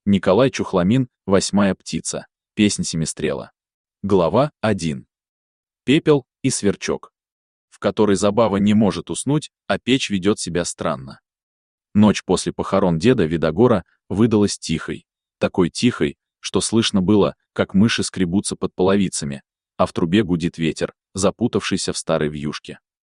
Николай Чухломин, «Восьмая птица». Песнь Семистрела. Глава 1. Пепел и сверчок, в которой Забава не может уснуть, а печь ведет себя странно. Ночь после похорон деда Видогора выдалась тихой, такой тихой, что слышно было, как мыши скребутся под половицами, а в трубе гудит ветер, запутавшийся в старой вьюшке.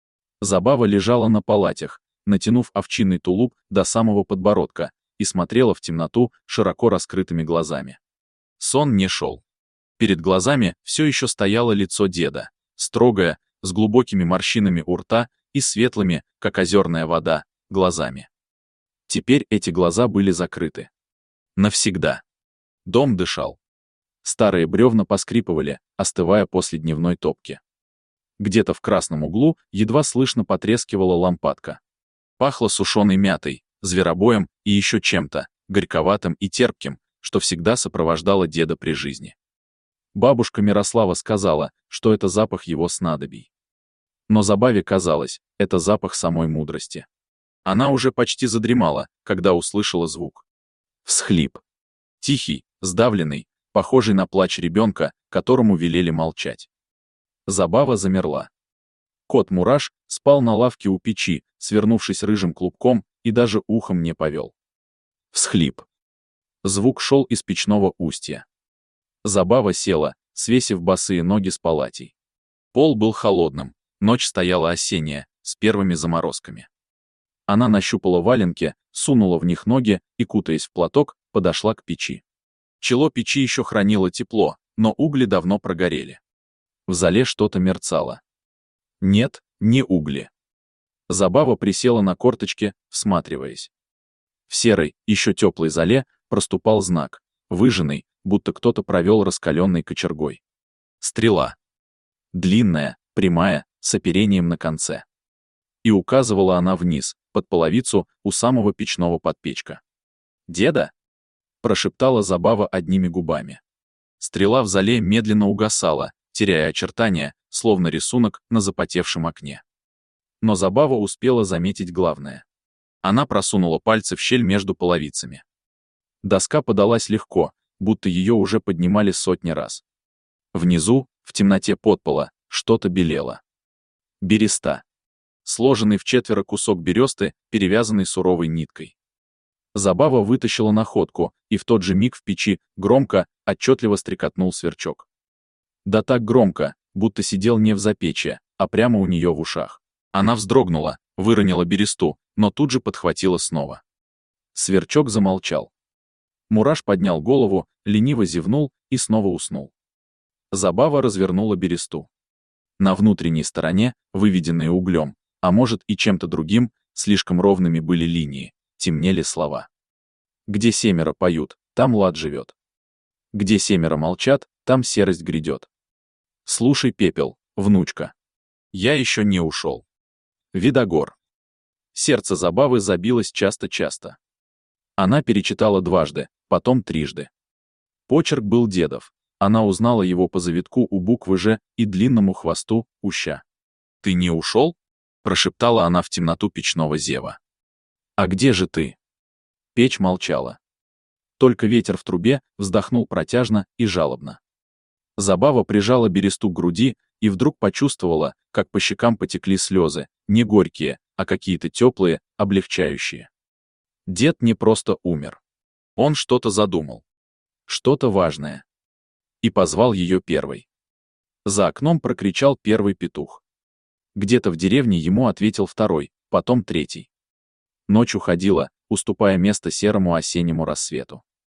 Забава лежала на полатях, натянув овчинный тулуп до самого подбородка, и смотрела в темноту широко раскрытыми глазами. Сон не шел. Перед глазами все еще стояло лицо деда, строгое, с глубокими морщинами у рта и светлыми, как озерная вода, глазами. Теперь эти глаза были закрыты. Навсегда. Дом дышал. Старые бревна поскрипывали, остывая после дневной топки. Где-то в красном углу едва слышно потрескивала лампадка. Пахло сушеной мятой, зверобоем и еще чем-то, горьковатым и терпким, что всегда сопровождало деда при жизни. Бабушка Мирослава сказала, что это запах его снадобий. Но Забаве казалось, это запах самой мудрости. Она уже почти задремала, когда услышала звук. Всхлип. Тихий, сдавленный, похожий на плач ребенка, которому велели молчать. Забава замерла. Кот-мураш спал на лавке у печи, свернувшись рыжим клубком, и даже ухом не повел. Всхлип. Звук шел из печного устья. Забава села, свесив босые ноги с полатей. Пол был холодным, ночь стояла осенняя, с первыми заморозками. Она нащупала валенки, сунула в них ноги и, кутаясь в платок, подошла к печи. Чело печи еще хранило тепло, но угли давно прогорели. В зале что-то мерцало. Нет, не угли. Забава присела на корточки, всматриваясь. В серой, еще теплой зале проступал знак, выжженный, будто кто-то провел раскаленной кочергой. Стрела. Длинная, прямая, с оперением на конце. И указывала она вниз, под половицу, у самого печного подпечка. «Деда?» — прошептала Забава одними губами. Стрела в зале медленно угасала, теряя очертания, словно рисунок на запотевшем окне. Но Забава успела заметить главное. Она просунула пальцы в щель между половицами. Доска подалась легко, будто ее уже поднимали сотни раз. Внизу, в темноте подпола, что-то белело. Береста. Сложенный вчетверо кусок бересты, перевязанный суровой ниткой. Забава вытащила находку, и в тот же миг в печи громко, отчетливо стрекотнул сверчок. Да так громко, будто сидел не в запечье, а прямо у нее в ушах. Она вздрогнула, выронила бересту, но тут же подхватила снова. Сверчок замолчал. Мураш поднял голову, лениво зевнул и снова уснул. Забава развернула бересту. На внутренней стороне, выведенные углем, а может и чем-то другим, слишком ровными были линии, темнели слова. Где семеро поют, там лад живет. Где семеро молчат, там серость грядет. Слушай, Пепел, внучка. Я еще не ушел. Видогор. Сердце Забавы забилось часто-часто. Она перечитала дважды, потом трижды. Почерк был дедов. Она узнала его по завитку у буквы «Ж» и длинному хвосту у «ща». «Ты не ушел?» — прошептала она в темноту печного зева. «А где же ты?» Печь молчала. Только ветер в трубе вздохнул протяжно и жалобно. Забава прижала бересту к груди и вдруг почувствовала, как по щекам потекли слезы, не горькие, а какие-то теплые, облегчающие. Дед не просто умер. Он что-то задумал. Что-то важное. И позвал ее первой. За окном прокричал первый петух. Где-то в деревне ему ответил второй, потом третий. Ночь уходила, уступая место серому осеннему рассвету.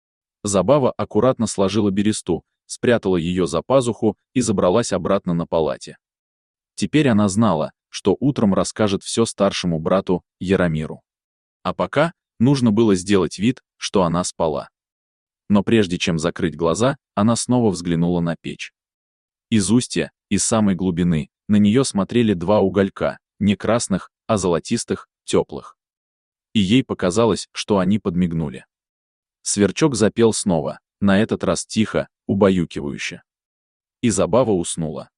Забава аккуратно сложила бересту, спрятала ее за пазуху и забралась обратно на полате. Теперь она знала, что утром расскажет все старшему брату Яромиру. А пока нужно было сделать вид, что она спала. Но прежде чем закрыть глаза, она снова взглянула на печь. Из устья, из самой глубины, на нее смотрели два уголька, не красных, а золотистых, теплых. И ей показалось, что они подмигнули. Сверчок запел снова, на этот раз тихо, убаюкивающе. И Забава уснула.